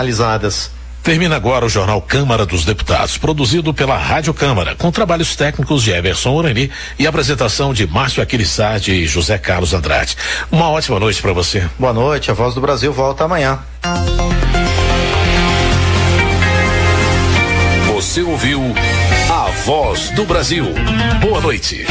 Realizadas. Termina agora o Jornal Câmara dos Deputados, produzido pela Rádio Câmara, com trabalhos técnicos de Everson Urani e apresentação de Márcio Aquilissardi e José Carlos Andrade. Uma ótima noite para você. Boa noite, a Voz do Brasil volta amanhã. Você ouviu a Voz do Brasil. Boa noite.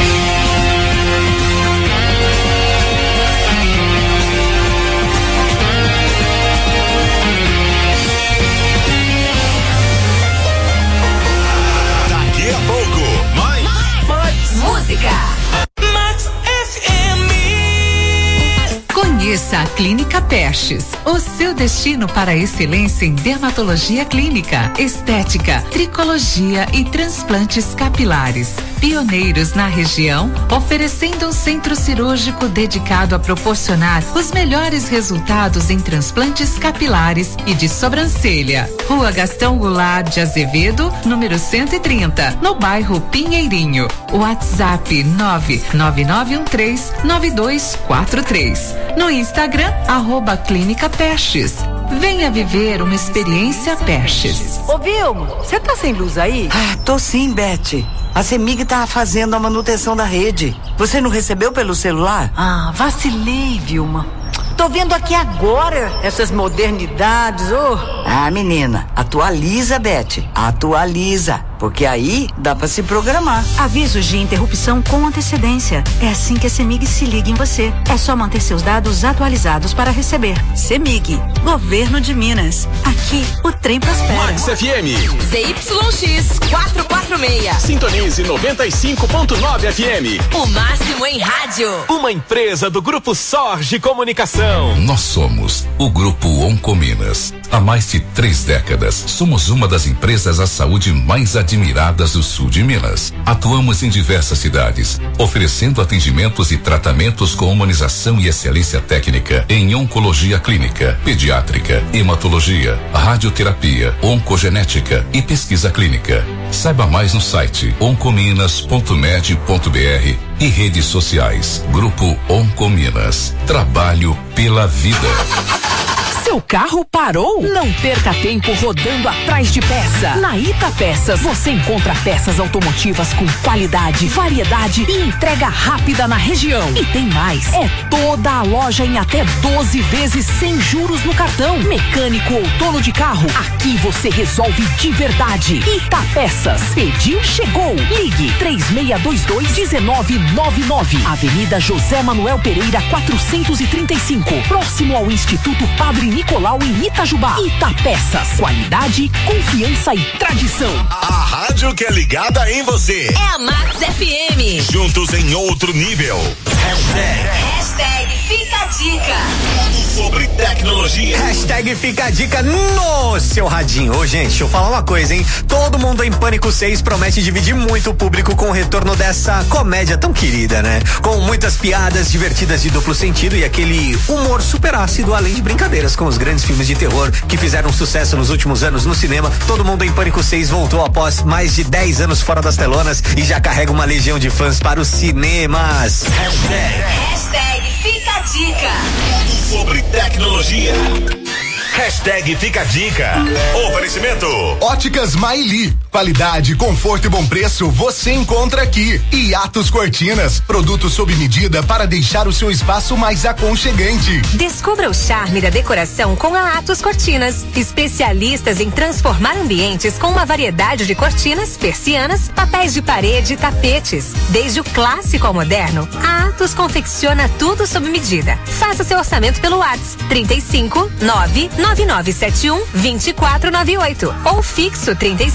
Max FM. Conheça a Clínica Pestes, o seu destino para a excelência em dermatologia clínica, estética, tricologia e transplantes capilares. Pioneiros na região, oferecendo um centro cirúrgico dedicado a proporcionar os melhores resultados em transplantes capilares e de sobrancelha. Rua Gastão Goulart de Azevedo, número 130, no bairro Pinheirinho. WhatsApp 999139243. No Instagram, @Clínica Pestes. Venha viver uma experiência Pestes. Ô Vilma, você tá sem luz aí? Tô sim, Beth. A CEMIG tá fazendo a manutenção da rede. Você não recebeu pelo celular? Vacilei, Vilma. Tô vendo aqui agora essas modernidades, menina, atualiza, Beth. Atualiza. Porque aí dá pra se programar. Avisos de interrupção com antecedência. É assim que a CEMIG se liga em você. É só manter seus dados atualizados para receber. CEMIG, Governo de Minas. Aqui o trem prospera. Max FM. ZYX 446. Sintonize 95.9 FM. O máximo em rádio. Uma empresa do Grupo Sorge Comunicação. Nós somos o Grupo Oncominas. Há mais de 3 décadas, somos uma das empresas à saúde mais admiradas do sul de Minas. Atuamos em diversas cidades, oferecendo atendimentos e tratamentos com humanização e excelência técnica em oncologia clínica, pediátrica, hematologia, radioterapia, oncogenética e pesquisa clínica. Saiba mais no site oncominas.med.br e redes sociais. Grupo Oncominas. Trabalho pela vida. Seu carro parou? Não perca tempo rodando atrás de peça. Na Ita Peças você encontra peças automotivas com qualidade, variedade e entrega rápida na região. E tem mais, é toda a loja em até 12 vezes sem juros no cartão. Mecânico ou dono de carro, aqui você resolve de verdade. Ita Peças, pediu, chegou. Ligue 3622-1999. Avenida José Manuel Pereira 435, próximo ao Instituto Padre Nicolau em Itajubá. Itapeças, qualidade, confiança e tradição. A rádio que é ligada em você. É a Max FM. Juntos em outro nível. Hashtag Fica a Dica. Sobre tecnologia. Hashtag Fica a Dica no seu radinho. Ô, gente, deixa eu falar uma coisa, hein? Todo Mundo em Pânico 6 promete dividir muito o público com o retorno dessa comédia tão querida, né? Com muitas piadas divertidas de duplo sentido e aquele humor super ácido, além de brincadeiras com os grandes filmes de terror que fizeram sucesso nos últimos anos no cinema. Todo Mundo em Pânico 6 voltou após mais de 10 anos fora das telonas e já carrega uma legião de fãs para os cinemas. Hashtag Fica a Dica. Sobre tecnologia. Hashtag Fica a Dica. Oferecimento Óticas Maili. Qualidade, conforto e bom preço você encontra aqui. E Atos Cortinas, produtos sob medida para deixar o seu espaço mais aconchegante. Descubra o charme da decoração com a Atos Cortinas. Especialistas em transformar ambientes com uma variedade de cortinas, persianas, papéis de parede e tapetes. Desde o clássico ao moderno, a Atos confecciona tudo sob medida. Faça seu orçamento pelo WhatsApp 35999712498 ou fixo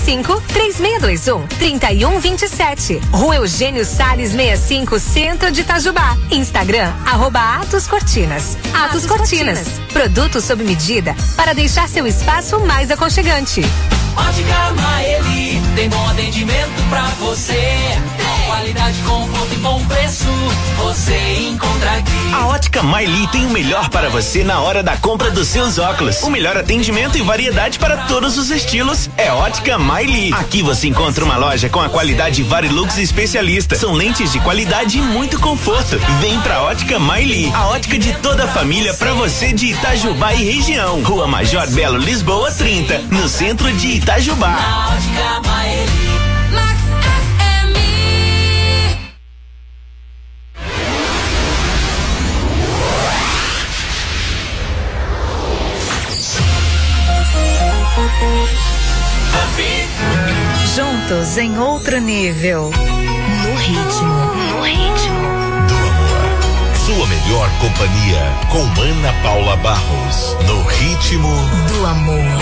35-3621-3127. Rua Eugênio Salles 65, Centro de Itajubá. Instagram, @Atos Cortinas. Atos Cortinas. Produtos sob medida para deixar seu espaço mais aconchegante. Ótica Maeli, tem bom atendimento pra você. Qualidade, conforto e bom preço, você encontra aqui. A Ótica Maili tem o melhor para você na hora da compra dos seus óculos. O melhor atendimento e variedade para todos os estilos é Ótica Maili. Aqui você encontra uma loja com a qualidade Varilux especialista. São lentes de qualidade e muito conforto. Vem pra Ótica Maili, a ótica de toda a família para você de Itajubá e região. Rua Major Belo, Lisboa 30, no centro de Itajubá. Na Ótica Maili. Juntos em outro nível. No ritmo. Do amor. Sua melhor companhia com Ana Paula Barros. No ritmo do amor.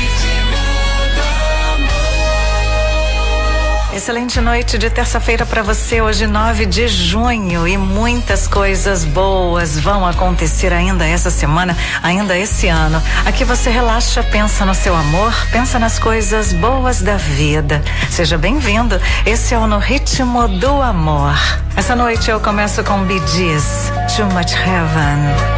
Excelente noite de terça-feira para você, hoje 9 de junho, e muitas coisas boas vão acontecer ainda essa semana, ainda esse ano. Aqui você relaxa, pensa no seu amor, pensa nas coisas boas da vida. Seja bem-vindo, esse é o No Ritmo do Amor. Essa noite eu começo com Bee Gees, Too Much Heaven.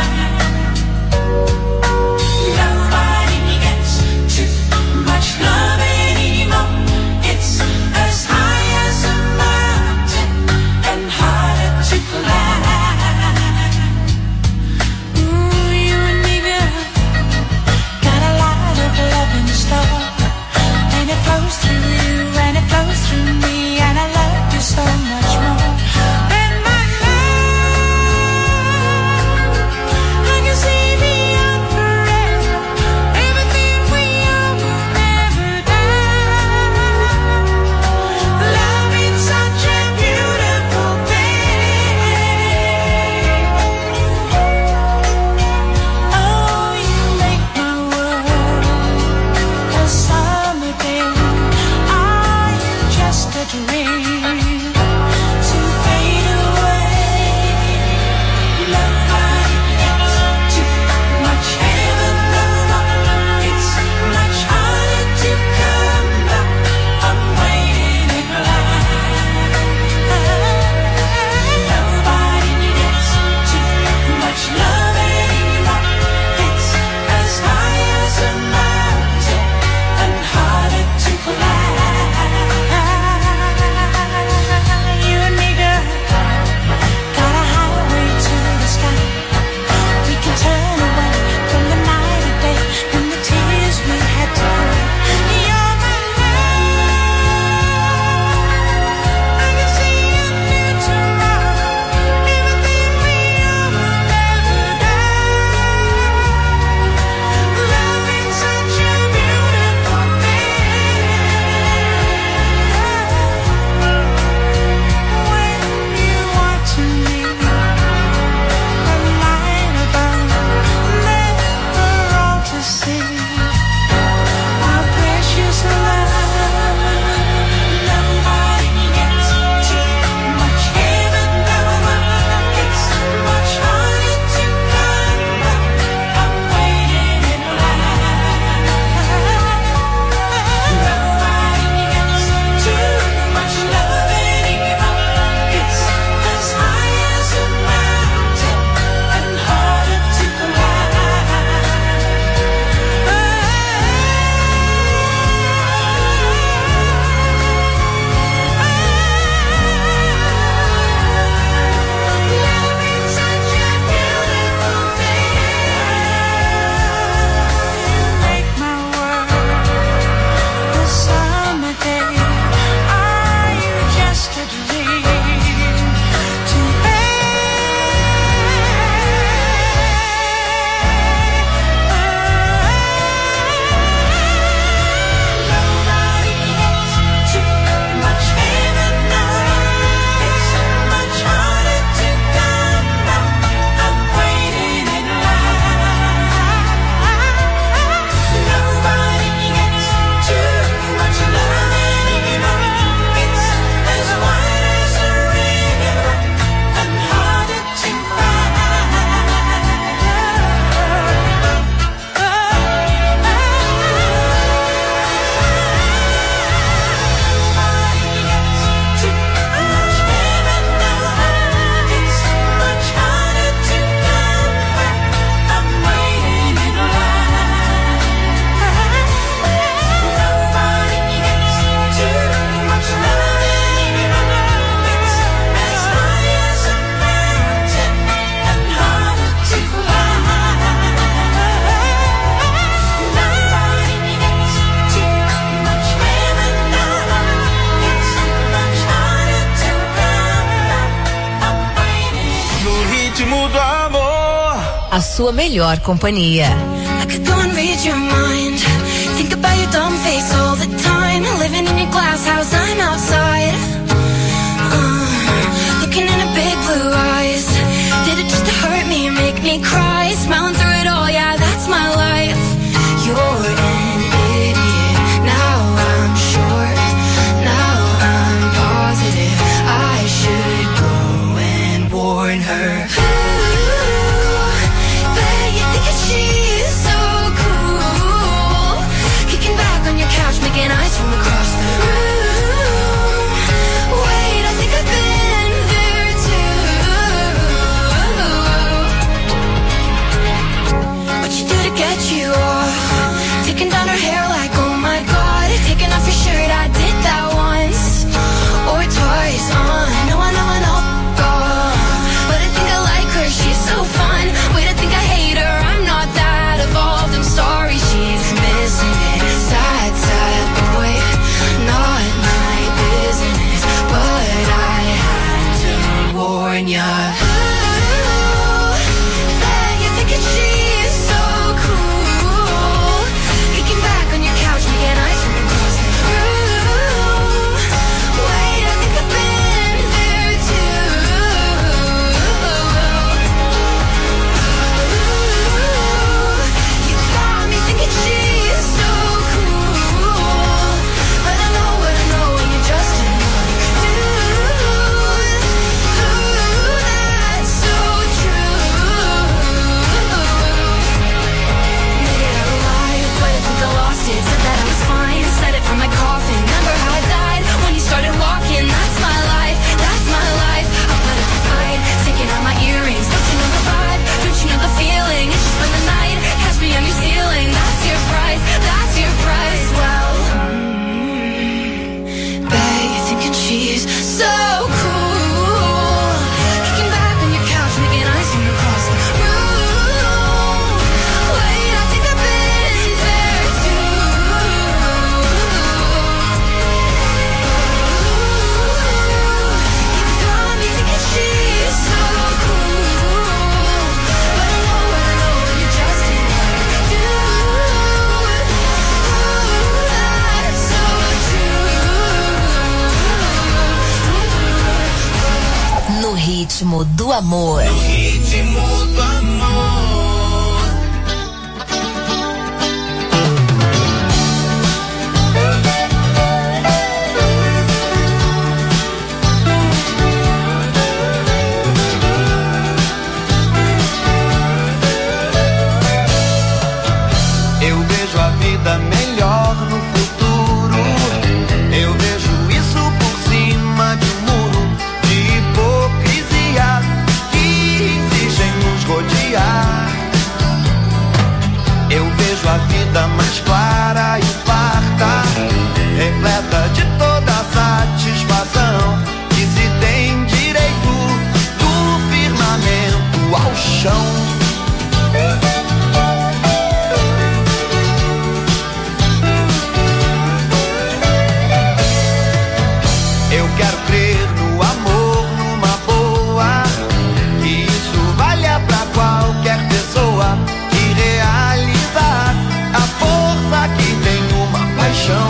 Much love. a sua melhor companhia. I could go and read your mind. Think about your dumb face all the time. Living in your glass house, I'm outside. Looking in a big blue eyes. Did it just to hurt me, make me cry? Smiling through it all, yeah, that's my life. You're an idiot. Now I'm sure. Now I'm positive. I should go and warn her. Making eyes from across the room. Wait, I think I've been there too. What you do to get you off? Taking down her hair like, oh my god. Taking off your shirt, I did that once or twice. I know, but I think I like her, she's so fun. Wait, I think I hate her, I'm not that evolved. I'm sorry, she's missing it. Sad boy, not my business, but I had to warn ya. You thinking she's so cool? Kicking back on your couch, making eyes from across the room. Wait, I think I've been there too. You got me thinking she's so cool. But I know what I know, and you're just another dude. That's so true. Made it out alive, but I think I lost it. Said that I was fine, said it from my coffin. Remember how I died when you started walking? That's my life, that's my life. I'll put up a fight, taking out my earrings. Don't you know the vibe? Don't you know the feeling? It's just for the night, catch me on your ceiling. That's your price, that's your price. Well, bet you're thinking she's so cool. Kicking back on your couch, making eyes from across the room. Wait, I think I've been there too. You got me thinking she's so cool. But I know what I know, and you're just another dude. That's so true. No ritmo do amor. Ritmo do amor. Eu vejo a vida melhor no futuro. Eu vejo isso por cima de um muro de hipocrisia que exigem nos rodear. Eu vejo a vida mais clara e farta, repleta de toda a satisfação que se tem direito do firmamento ao chão. Eu quero crer no amor, numa boa, que isso valha pra qualquer pessoa, que realizar a força que tem uma paixão.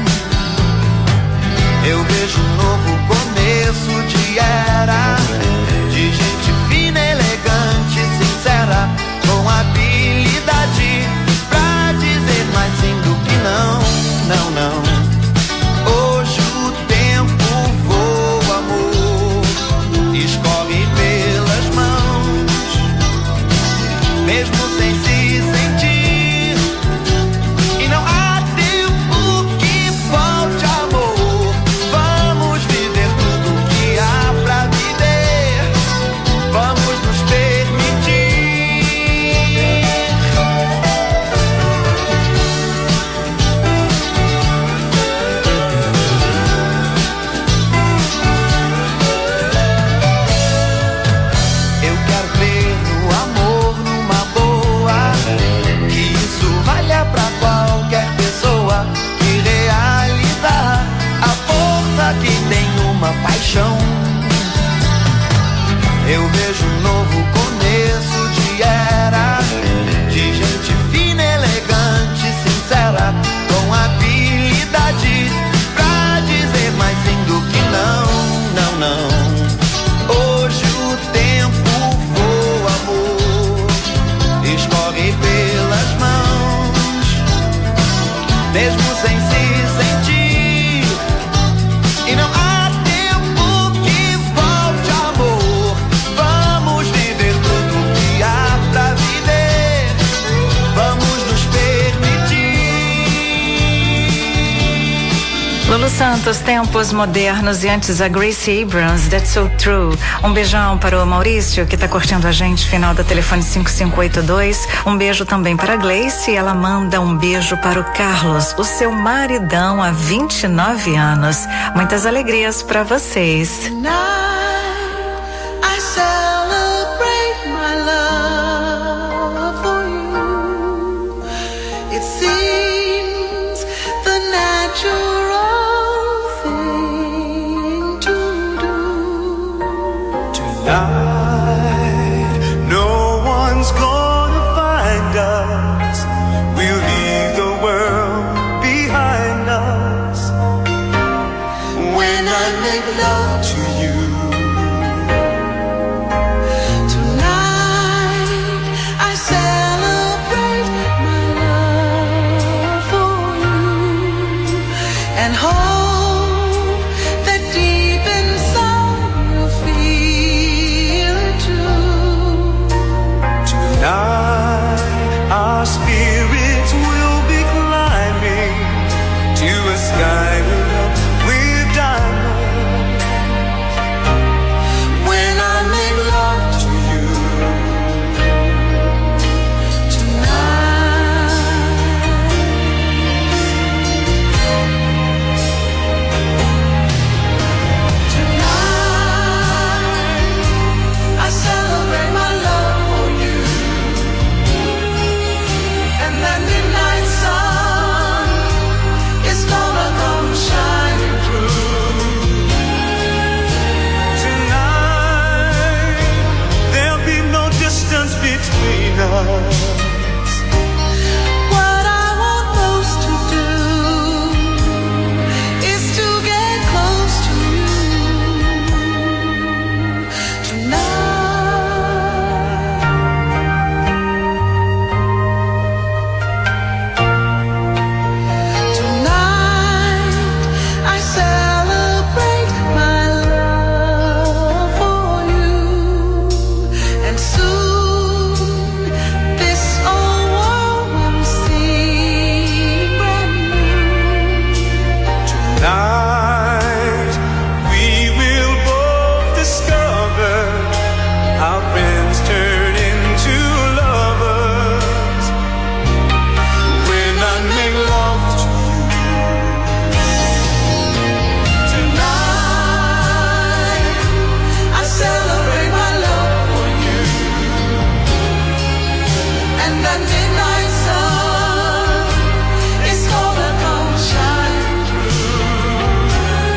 Eu vejo um novo começo de era, de gente fina, elegante, sincera, com habilidade pra dizer mais sim do que não, não, não. Hoje o tempo voa, amor, escorre pelas mãos, mesmo sem se sentir, e não há tempo que falte, amor. Vamos viver tudo que há pra viver, vamos nos permitir. Eu quero crer no amor, numa boa, que isso valha pra qualquer pessoa, que realizar a força que tem uma paixão. Eu vejo um novo começo de era, Santos, Tempos Modernos, e antes a Gracie Abrams, That's So True. Um beijão para o Maurício, que tá curtindo a gente, final da telefone 5582. Um beijo também para a Gleice, ela manda um beijo para o Carlos, o seu maridão há 29 anos. Muitas alegrias para vocês. No one's gonna find us. We'll leave the world behind us. When I make love to you tonight, I celebrate my love for you and hope that deep inside you'll feel it too. Tonight, our spirits will be climbing to a sky lit up with diamonds. When I make love to you tonight, I celebrate my love for you, and that midnight sun is gonna come shining through. Tonight, there'll be no distance between us. What I want most to do is to get close to you tonight. Tonight, I celebrate my love for you, and soon this old world will seem brand new. Tonight, we will both discover our friends turn into lovers. When I make love to you tonight, I celebrate my love for you, and that midnight sun is gonna come shining through.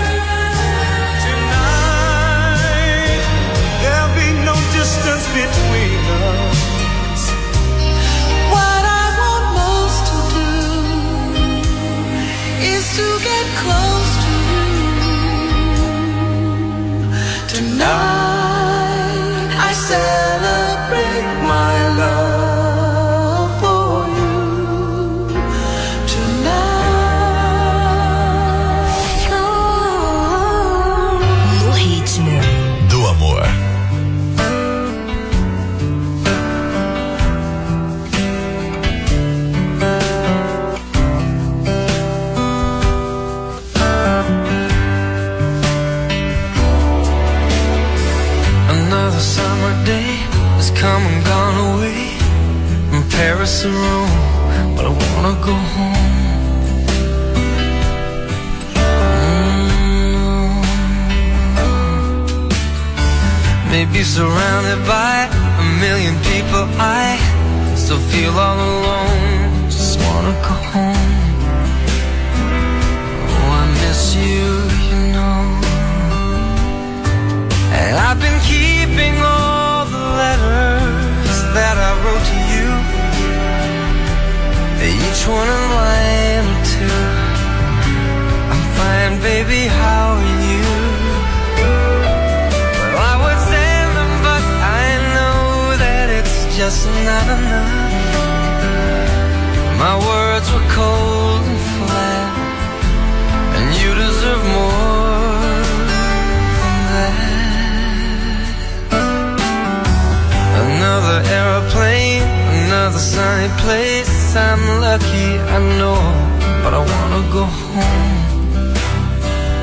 Tonight, there'll be no distance between us. What I want most to do is to get close to you tonight. I celebrate my love for you tonight. No ritmo do amor. Another summer day has come and gone away from Paris or Rome, but I wanna go home. Maybe surrounded by a million people, I still feel all alone. Just wanna go home. Oh, I miss you, you know. And I've been keeping all the letters that I wrote to you, each one a line or two. I'm fine, baby, how are you? Well, I would send them, but I know that it's just not enough. My words were cold and flat, and you deserve more than that. Another airplane, another sunny place. I'm lucky, I know, but I wanna go home.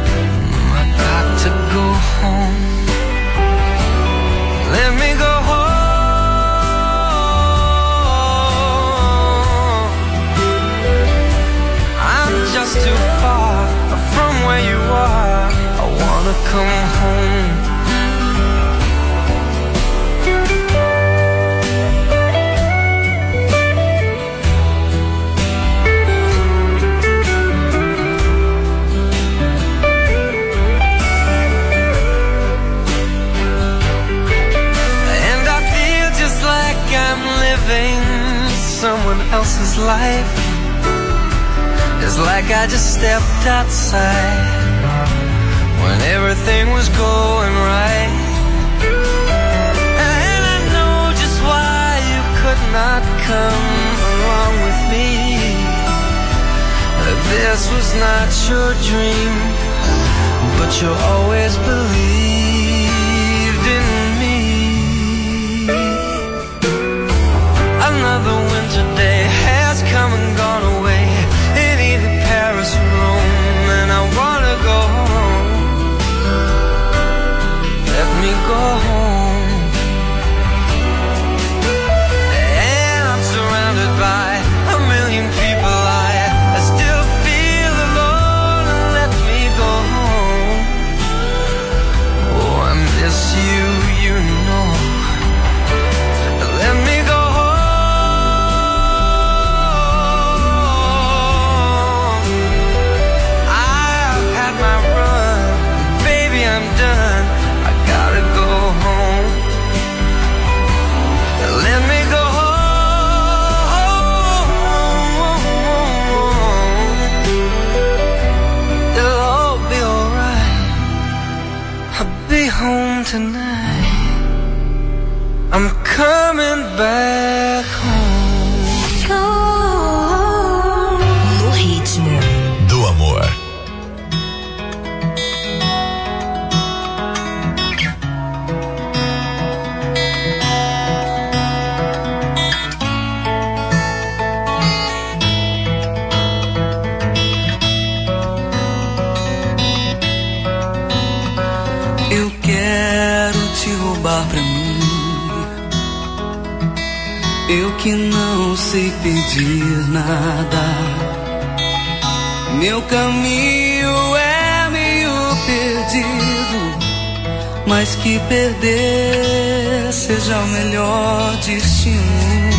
else's life. It's like I just stepped outside when everything was going right. And I know just why you could not come along with me. This was not your dream, but you always believed in me. Another winter day has come and gone away in either Paris or Rome, and I wanna go home. Let me go home. And I'm surrounded by a million people. I still feel alone, and let me go home. Oh, I miss you, you know. Let me go home. I've had my run, baby, I'm done. I gotta go home. Let me go home. It'll all be alright. I'll be home tonight. I'm coming back home. No ritmo do amor. Eu quero te roubar pra mim. Eu que não sei pedir nada. Meu caminho é meio perdido, mas que perder seja o melhor destino.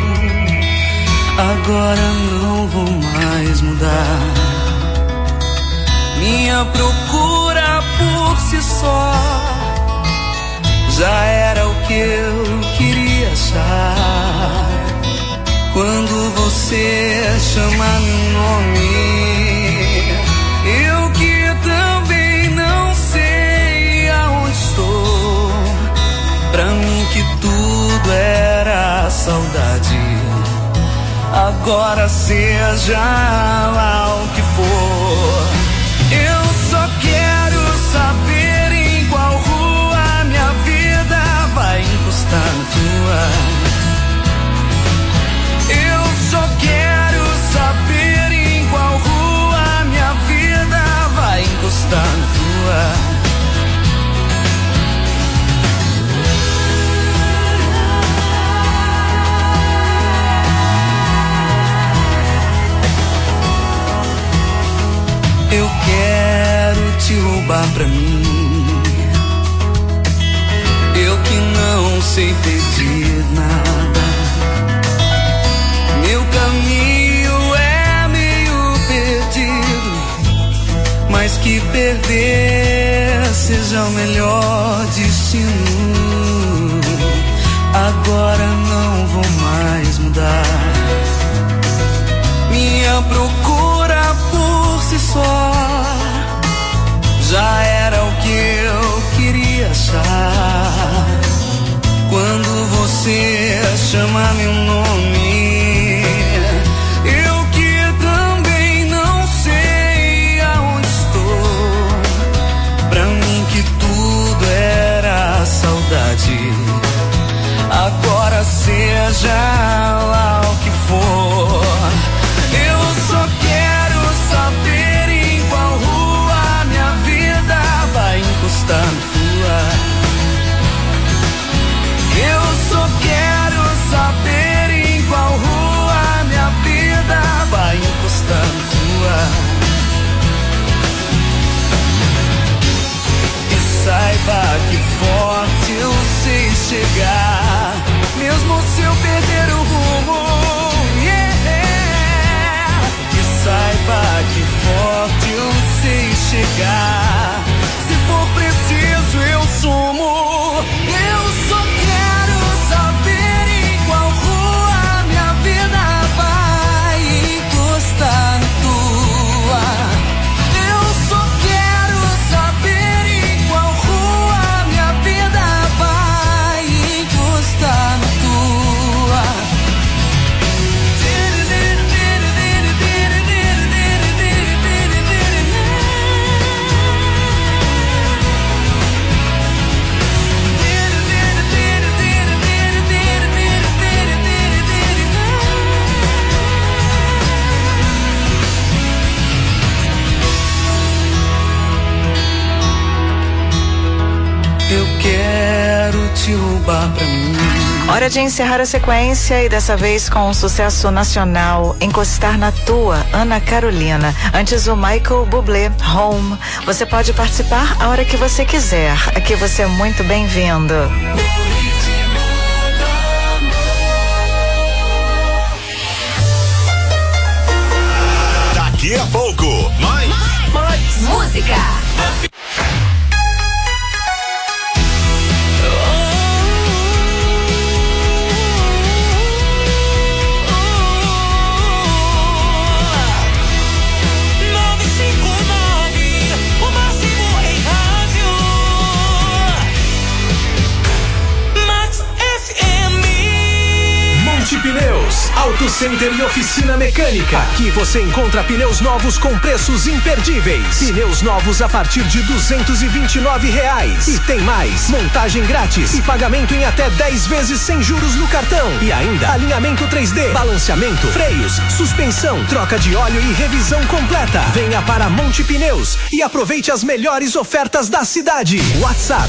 Agora não vou mais mudar. Minha procura por si só já era o que eu queria achar. Quando você chama meu nome, eu que também não sei aonde estou. Pra mim que tudo era saudade, agora seja lá o que for. Eu só quero saber em qual rua minha vida vai encostar na tua. Eu só quero saber em qual rua minha vida vai encostar na tua. Eu quero te roubar pra mim. Eu que não sei pedir nada. Meu caminho é meio perdido, mas que perder seja o melhor destino. Agora não vou mais mudar. Minha procura por si só já era o que eu queria achar. Quando você chama meu nome, eu que também não sei aonde estou. Pra mim que tudo era saudade, agora seja lá o que for. Eu só quero saber em qual rua minha vida vai encostar na tua. Eu só quero saber em qual rua minha vida vai encostar na tua. E saiba que forte eu sei chegar, mesmo se eu perder o rumo. Saiba que forte eu sei chegar. Se for preciso eu sumo. Eu só quero saber em qual rua minha vida vai Eu quero te roubar pra mim. Hora de encerrar a sequência e dessa vez com um sucesso nacional, Encostar na Tua, Ana Carolina. Antes o Michael Bublé, Home. Você pode participar a hora que você quiser. Aqui você é muito bem-vindo. Daqui a pouco, mais música. Pneus, Auto Center e Oficina Mecânica. Aqui você encontra pneus novos com preços imperdíveis. Pneus novos a partir de R$229. E tem mais, montagem grátis e pagamento em até 10 vezes sem juros no cartão. E ainda, alinhamento 3D, balanceamento, freios, suspensão, troca de óleo e revisão completa. Venha para Monte Pneus e aproveite as melhores ofertas da cidade. WhatsApp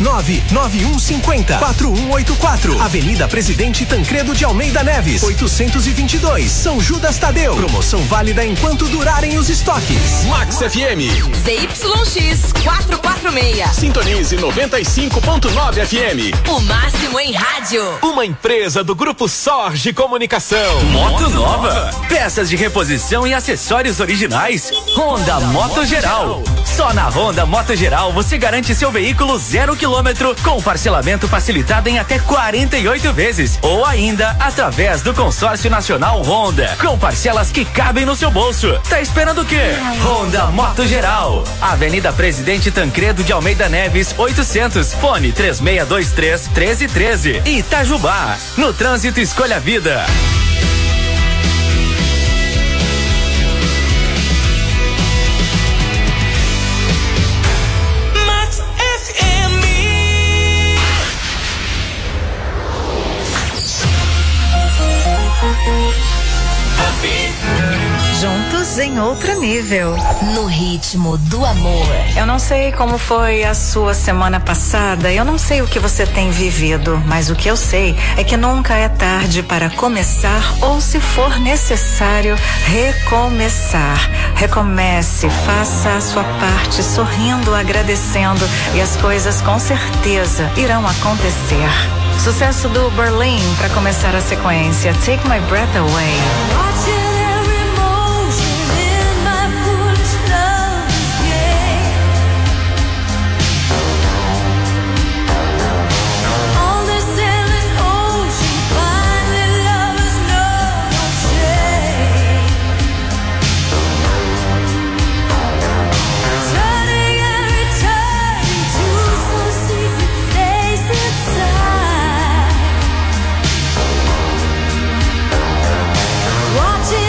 99150-4184. Avenida Presidente Tancredo de Almeida Neves, 822, São Judas Tadeu. Promoção válida enquanto durarem os estoques. Max FM. ZYX 446. Sintonize 95.9 FM. O máximo em rádio. Uma empresa do Grupo Sorge Comunicação. Moto nova. Peças de reposição e acessórios originais. Honda Moto Geral. Só na Honda Moto Geral você garante seu veículo 0 km com parcelamento facilitado em até 48 vezes. Ou ainda através do Consórcio Nacional Honda, com parcelas que cabem no seu bolso. Tá esperando o quê? Honda Moto Geral. Avenida Presidente Tancredo de Almeida Neves, 800. Fone 3623-1313. Itajubá. No trânsito, escolha a vida. Juntos em outro nível. No ritmo do amor. Eu não sei como foi a sua semana passada, eu não sei o que você tem vivido, mas o que eu sei é que nunca é tarde para começar ou, se for necessário, recomeçar. Recomece, faça a sua parte sorrindo, agradecendo e as coisas com certeza irão acontecer. Sucesso do Berlim para começar a sequência. Take My Breath Away. Watching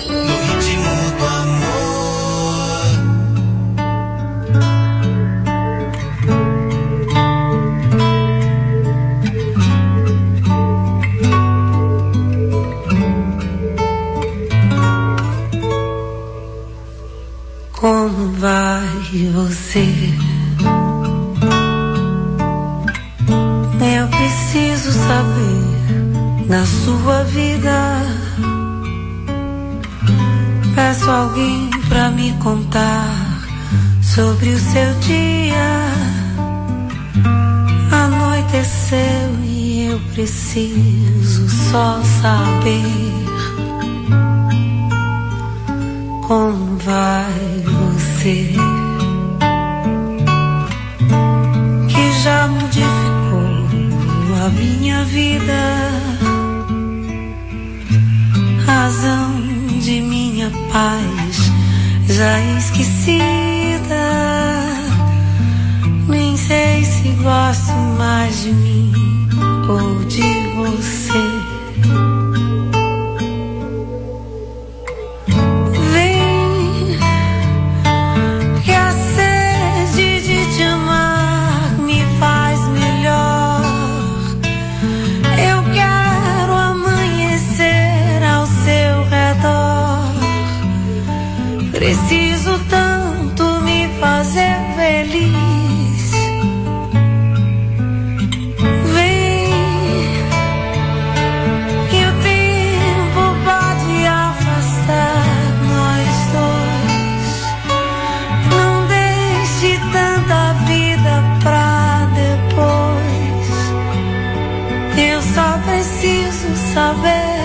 no ritmo do amor. Como vai você? Eu preciso saber da sua vida. Peço alguém pra me contar sobre o seu dia. Anoiteceu e eu preciso só saber como vai você, que já modificou a minha vida, razão de minha paz já esquecida. Nem sei se gosto mais de mim ou de você. Vem, que a sede de te amar me faz melhor. Eu quero amanhecer ao seu redor. Preciso tanto me fazer feliz. Vem, que o tempo pode afastar nós dois. Não deixe tanta vida pra depois. Eu só preciso saber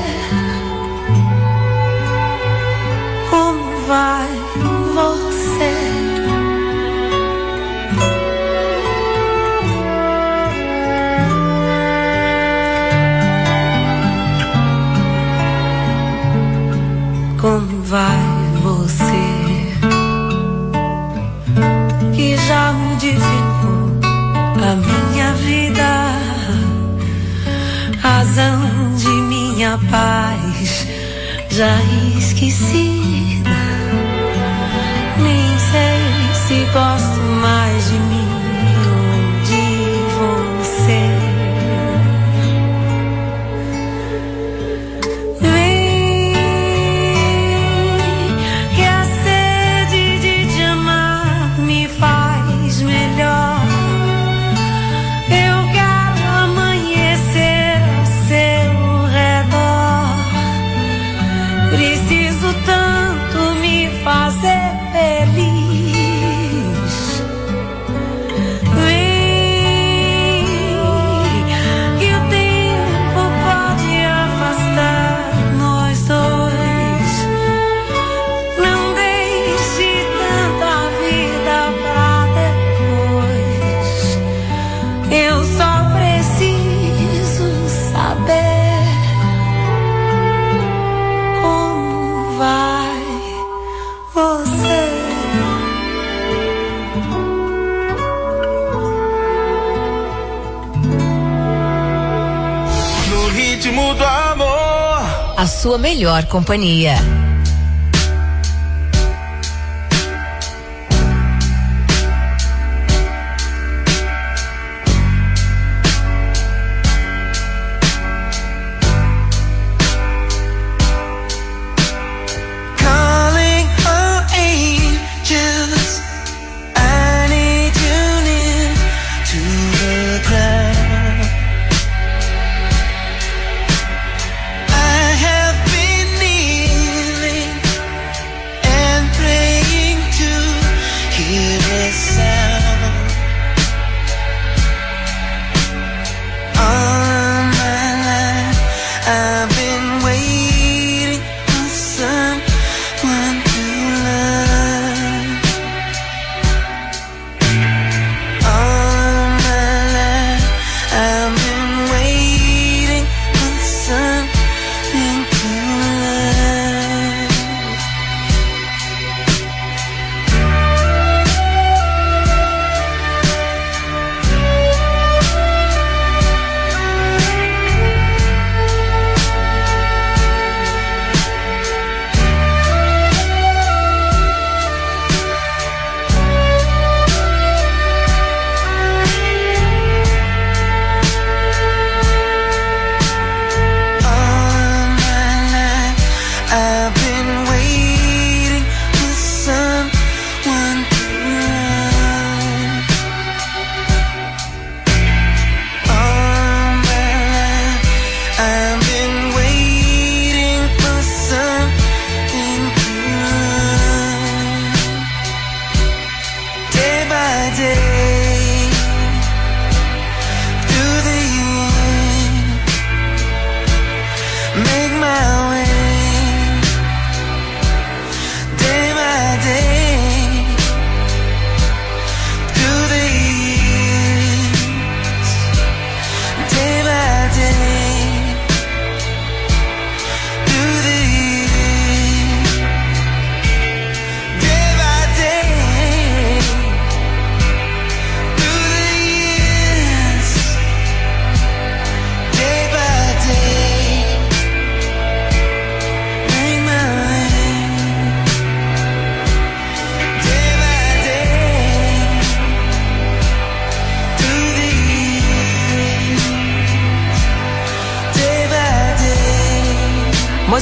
como vai você. Como vai você, que já modificou a minha vida, razão de minha paz já esquecida. Nem sei se gosto mais de mim ou de você. Vem, que a sede de te amar me faz melhor. Eu quero amanhecer ao seu redor. Preciso tanto me fazer feliz. Vem, que o tempo pode afastar nós dois. Não deixe tanta vida pra depois. Eu só preciso saber como vai você. No ritmo do amor. A sua melhor companhia. Calling all angels, I need you near to the ground. I have been kneeling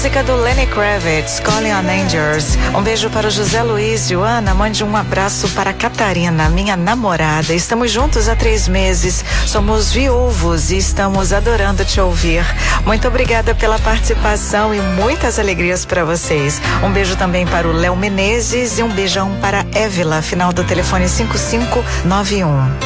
música do Lenny Kravitz, Calling on Angels. Um beijo para o José Luiz. Joana, mande um abraço para a Catarina, minha namorada. Estamos juntos há 3 meses, somos viúvos e estamos adorando te ouvir. Muito obrigada pela participação e muitas alegrias para vocês. Um beijo também para o Léo Menezes e um beijão para Évila, final do telefone 5591.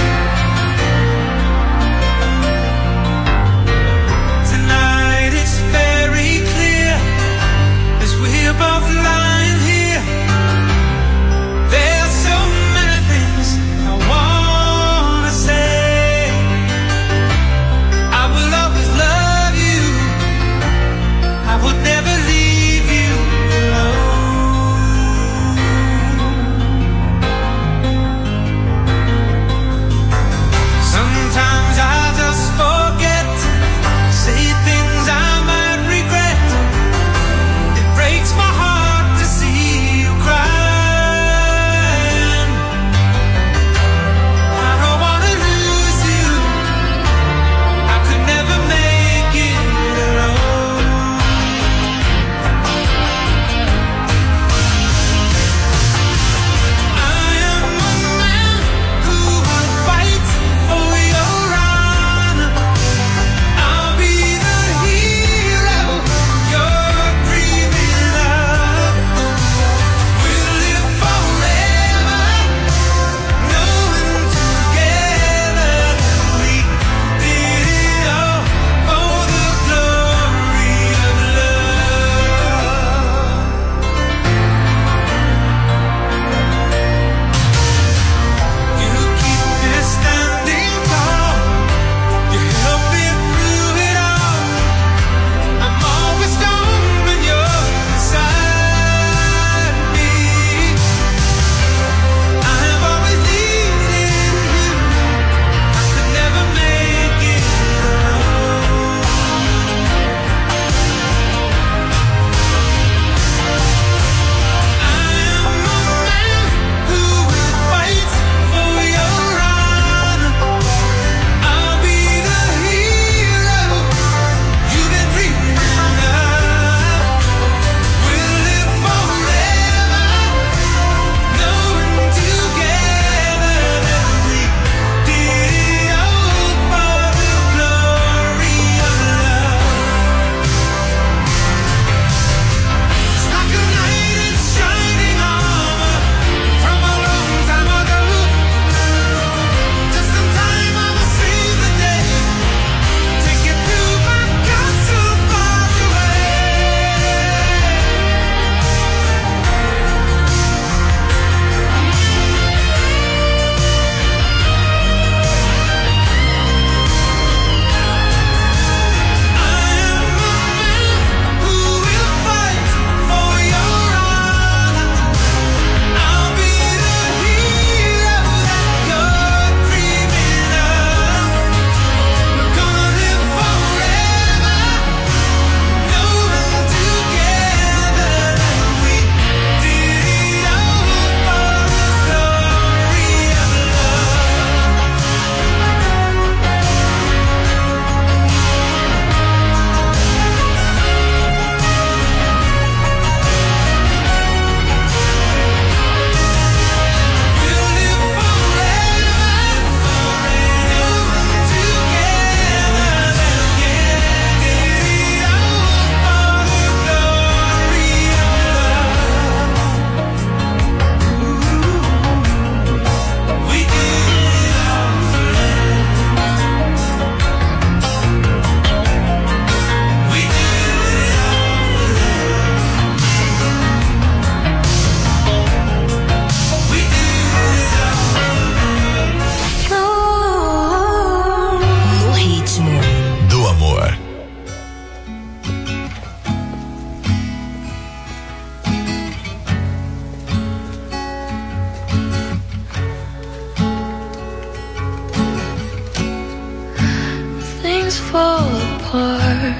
fall apart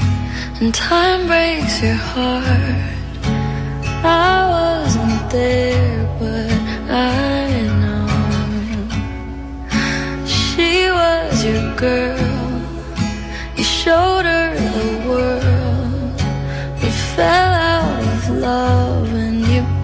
and time breaks your heart. I wasn't there, but I know she was your girl. You showed her the world,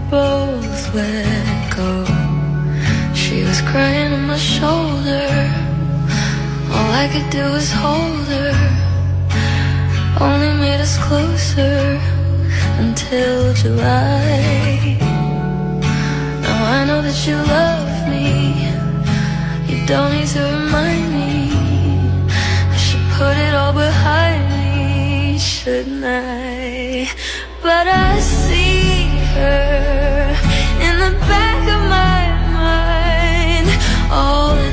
both let go. She was crying on my shoulder. All I could do was hold her. Only made us closer until July. Now I know that you love me. You don't need to remind me. I should put it all behind me, shouldn't I? But I see her in the back of my mind all the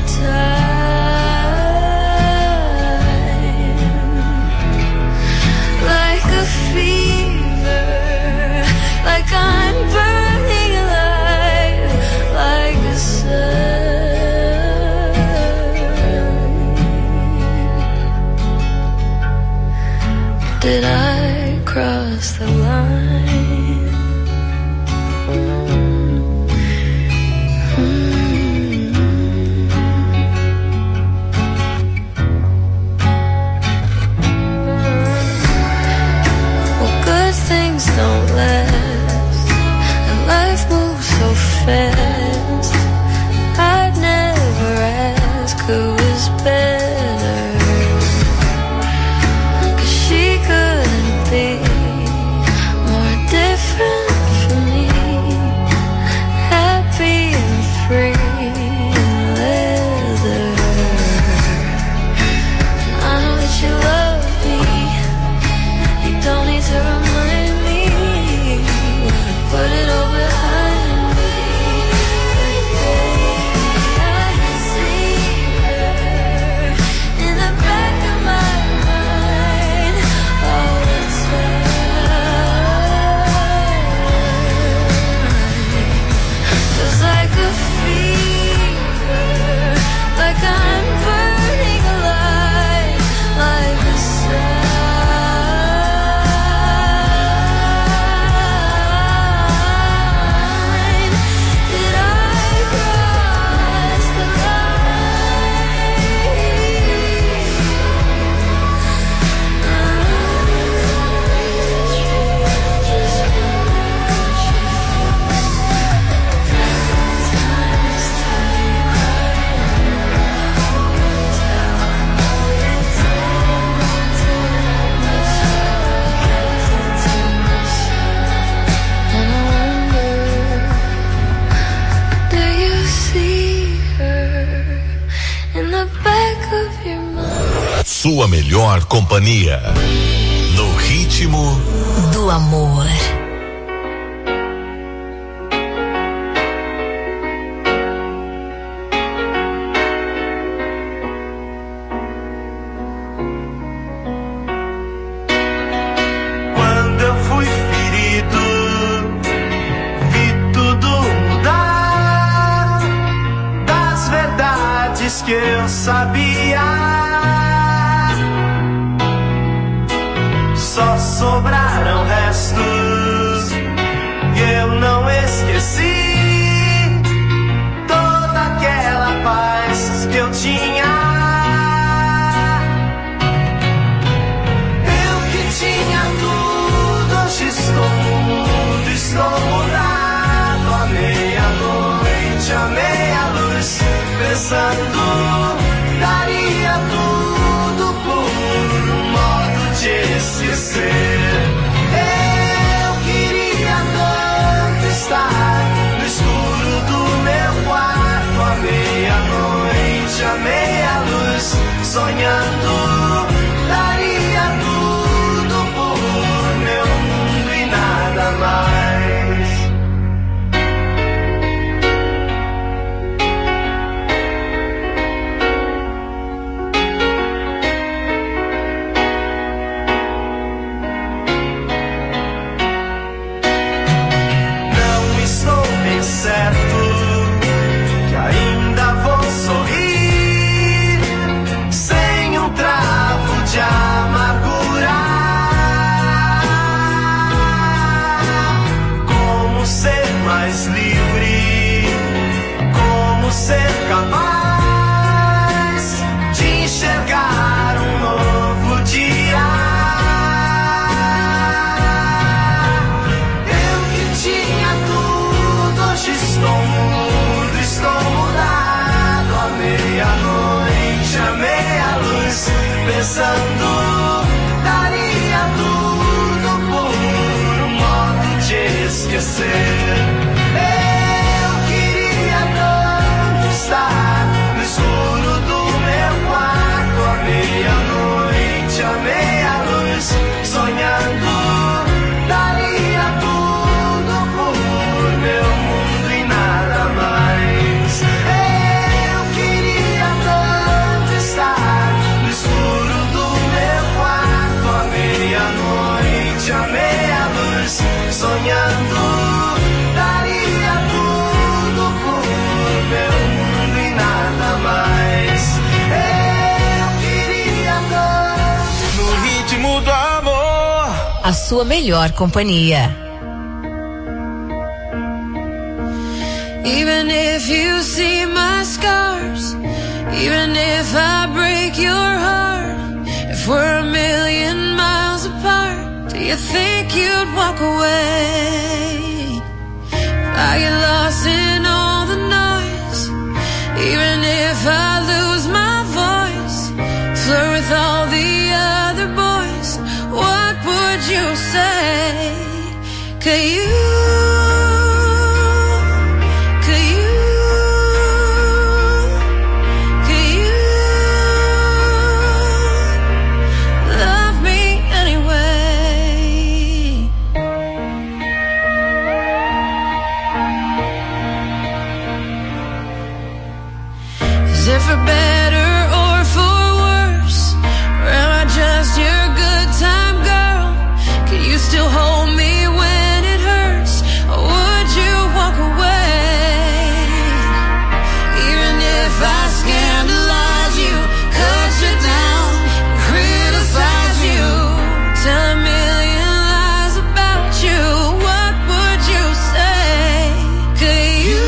time, like a fever, like I'm burning alive, like a sun. Did I cross the line? Things don't last, and life moves so fast. I'd never ask who was better, 'cause she couldn't be more different from me. Happy and free and leather. I know that you love me. You don't need to remind. Put it all behind me. I can see her in the back of my mind all the time. Feels like a fever, like I'm burning alive, like the sun. Sua melhor companhia. No ritmo do amor. Quando eu fui ferido, vi tudo mudar. Das verdades que eu sabia, só sobraram restos e eu não esqueci toda aquela paz que eu tinha. Eu que tinha tudo, hoje estou mudado. À meia-noite, à meia-luz, pensando, daria tudo por um modo de esquecer. Eu queria tanto estar no escuro do meu quarto, à meia-noite, à meia-luz, sonhando, daria tudo por meu mundo e nada mais. Certo que ainda vou sorrir sem o a sua melhor companhia. Even if you see my scars, even if I break your heart, if we're a million miles apart, do you think you'd walk away? I get lost in all the noise, even if I lose my voice, flirt with all the other boys, what would you say? Could you for better or for worse, or am I just your good time girl? Can you still hold me when it hurts, or would you walk away? Even if I scandalize you, cut you down, criticize you, tell a million lies about you, what would you say? Could you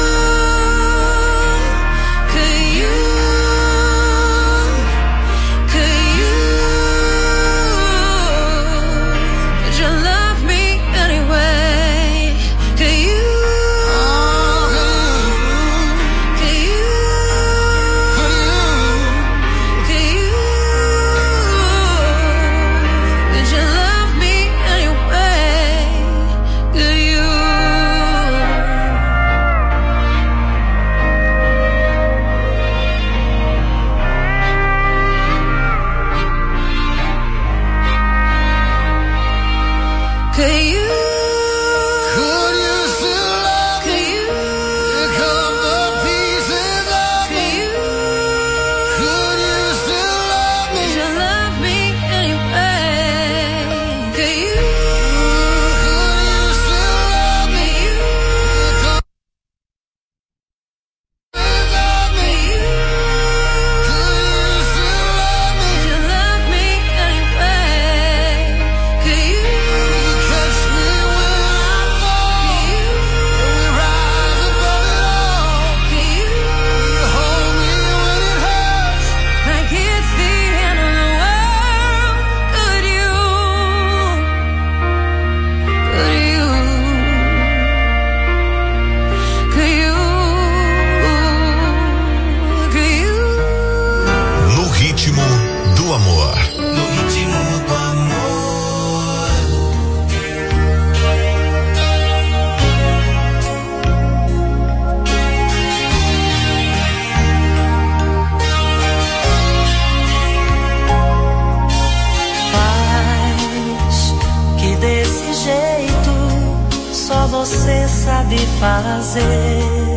fazer?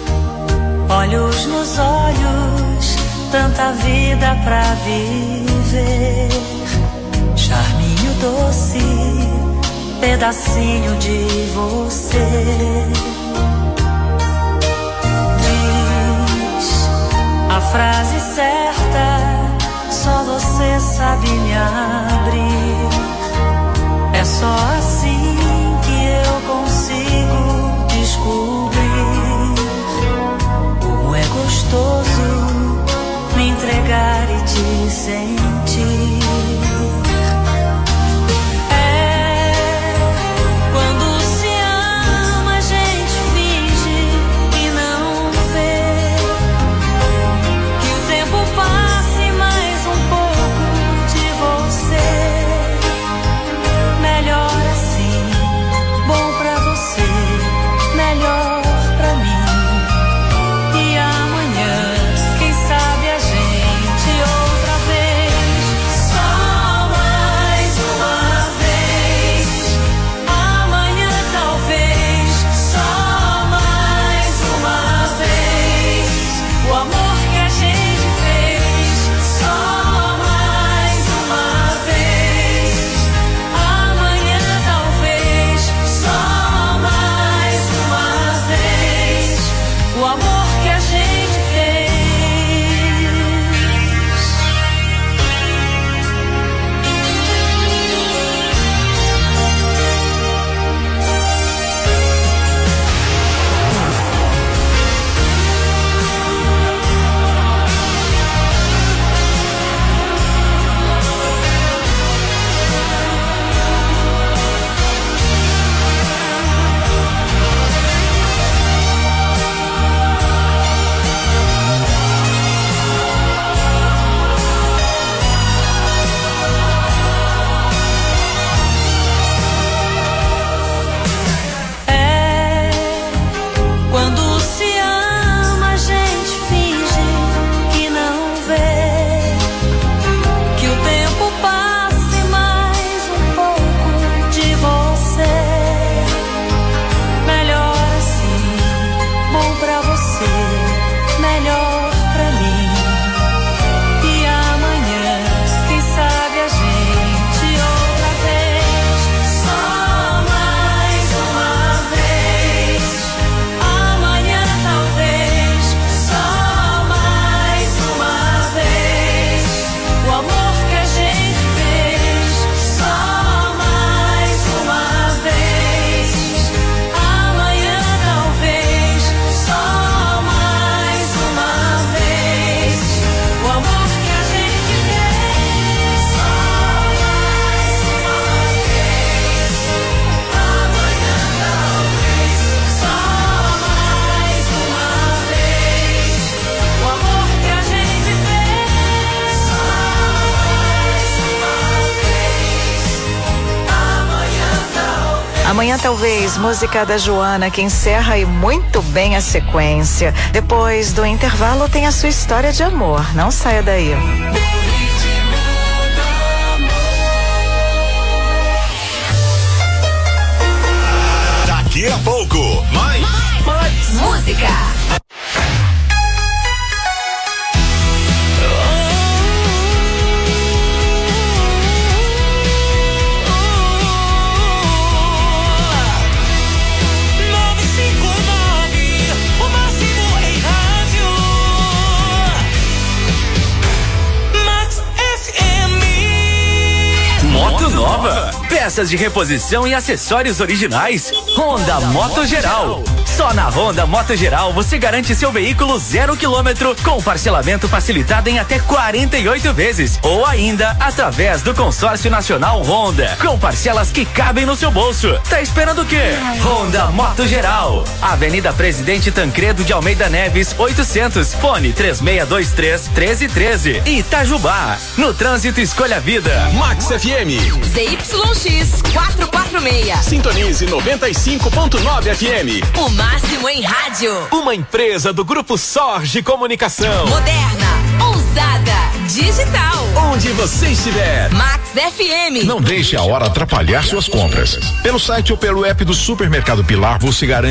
Olhos nos olhos, tanta vida pra viver. Charminho doce, pedacinho de você. Diz a frase certa, só você sabe me abrir. É só assim que eu consigo descobrir como é gostoso me entregar e te sentir. É quando se Amanhã talvez música da Joana que encerra e muito bem a sequência. Depois do intervalo tem a sua história de amor. Não saia daí. Daqui a pouco, mais música. Moto nova, peças de reposição e acessórios originais. Honda Moto Geral. Só na Honda Moto Geral você garante seu veículo 0 km com parcelamento facilitado em até 48 vezes ou ainda através do consórcio nacional Honda com parcelas que cabem no seu bolso. Tá esperando o quê? Honda Moto Geral. Avenida Presidente Tancredo de Almeida Neves 800. Fone 3623-1313. Itajubá. No trânsito escolha a vida. Max FM. ZYX 446. Sintonize 95.9 FM. O máximo em rádio. Uma empresa do Grupo Sorge Comunicação. Moderna, ousada, digital. Onde você estiver. Max FM. Não deixe a hora atrapalhar suas compras. Pelo site ou pelo app do Supermercado Pilar você garante